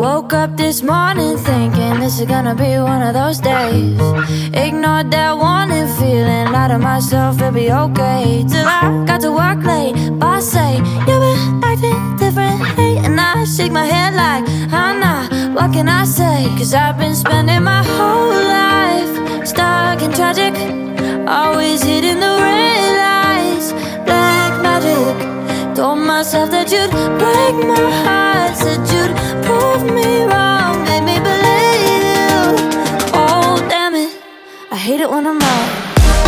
woke up this morning thinking this is gonna be one of those days. Ignored that warning, feeling out of myself, it'll be okay. Till I got to work late, boss say, you've been acting differently. And I shake my head like, I'm not, what can I say? Cause I've been spending my whole life stuck in tragic, always hitting the red lights, black magic. Told myself that you'd break my heart, said you'd prove me wrong, made me believe you. Oh damn it, I hate it when I'm right.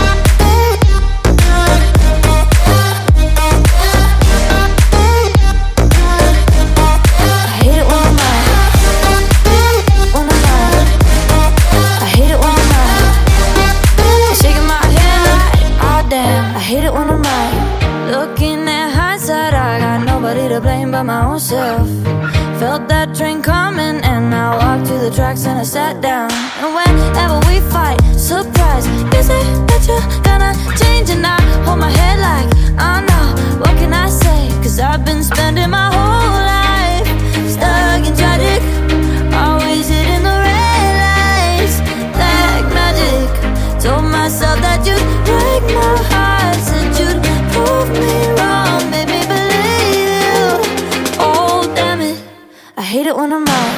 To blame but my own self. Felt that train coming and I walked to the tracks and I sat down. And whenever we fight, surprise, you say that you're gonna change and I hold my head like, oh no, what can I say? Cause I've been spending my whole life stuck in tragic, always hitting the red lights, black magic. Told myself that you'd break my heart, said you'd prove me wrong, made me believe. I hate it when I'm right.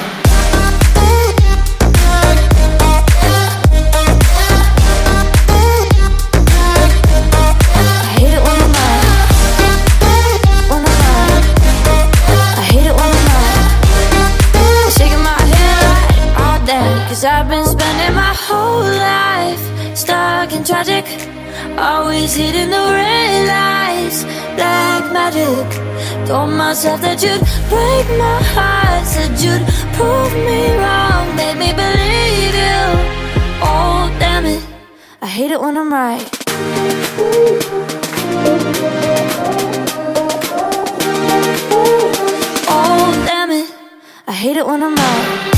I hate it when I'm right. When I'm right. I hate it when I'm right. Shaking my head like, oh damn. Cause I've been spending my whole life stuck in tragic, always hitting the red lights, black magic. Told myself that you'd break my heart, said you'd prove me wrong, made me believe you. Oh damn it, I hate it when I'm right. Oh damn it, I hate it when I'm right.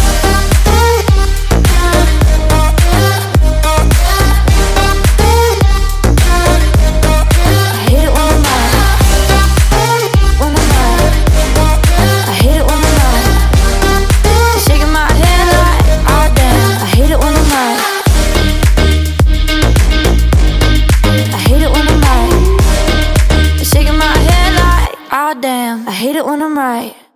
Damn, I hate it when I'm right.